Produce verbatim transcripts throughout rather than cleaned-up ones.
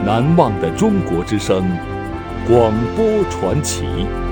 难忘的中国之声，广播传奇。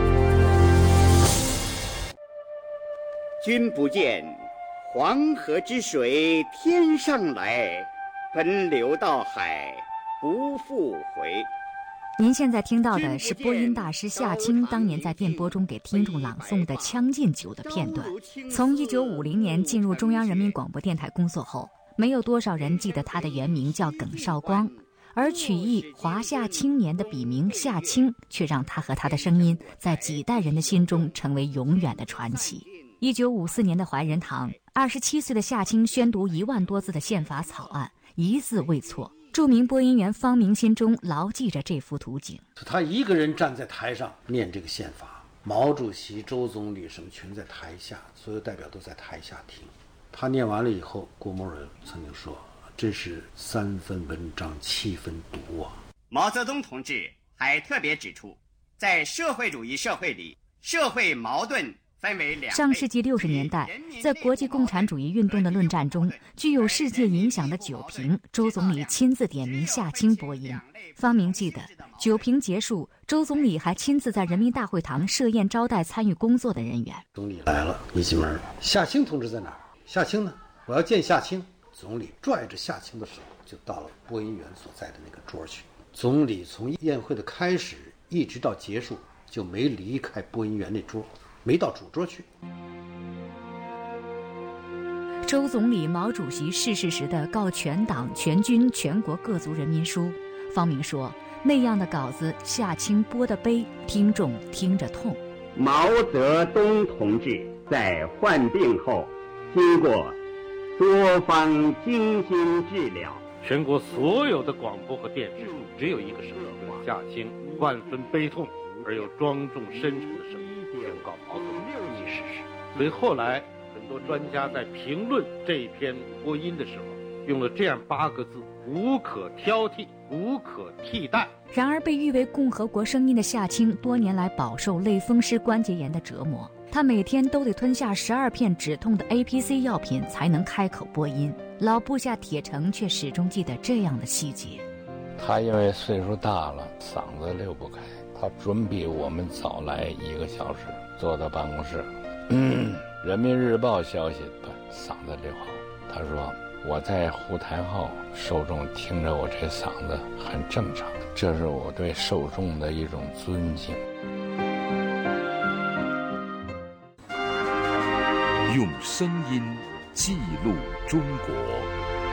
君不见，黄河之水天上来，奔流到海不复回。 您现在听到的是播音大师夏青当年在电波中给听众朗诵的《将进酒》的片段。从一九五零年进入中央人民广播电台工作后，没有多少人记得他的原名叫耿绍光，而曲艺华夏青年的笔名夏青，却让他和他的声音在几代人的心中成为永远的传奇。一九五四年的怀仁堂，二十七岁的夏青宣读一万多字的宪法草案，一字未错。著名播音员方明心中牢记着这幅图景。 他一个人站在台上念这个宪法，毛主席、周总理什么全在台下，所有代表都在台下听。他念完了以后，郭沫若曾经说：“真是三分文章七分毒啊。” 毛泽东同志还特别指出，在社会主义社会里，社会矛盾分为两类。 上世纪六十年代，在国际共产主义运动的论战中，具有世界影响的酒瓶，周总理亲自点名夏青播音。方明记得，酒瓶结束，周总理还亲自在人民大会堂设宴招待参与工作的人员。 总理来了，一进门，夏青同志在哪儿？夏青呢？我要见夏青。总理拽着夏青的手，就到了播音员所在的那个桌去。总理从宴会的开始一直到结束，就没离开播音员那桌，没到主桌去。 周总理、毛主席逝世时的告全党全军全国各族人民书，方明说，那样的稿子夏青播的悲，听众听着痛。 毛泽东同志在患病后，经过多方精心治疗， 全国所有的广播和电视只有一个声音，就是夏青万分悲痛而又庄重深沉的声音宣告毛泽东已逝世。所以后来很多专家在评论这一篇播音的时候，用了这样八个字：无可挑剔，无可替代。 然而被誉为共和国声音的夏青，多年来饱受类风湿关节炎的折磨，他每天都得吞下十二片止痛的 A P C 药品才能开口播音。老部下铁成却始终记得这样的细节。 他因为岁数大了，嗓子溜不开，他准比我们早来一个小时，坐到办公室，嗯，人民日报消息把嗓子溜好。他说，我在湖台号，受众听着我这嗓子很正常，这是我对受众的一种尊敬。 用声音记录中国。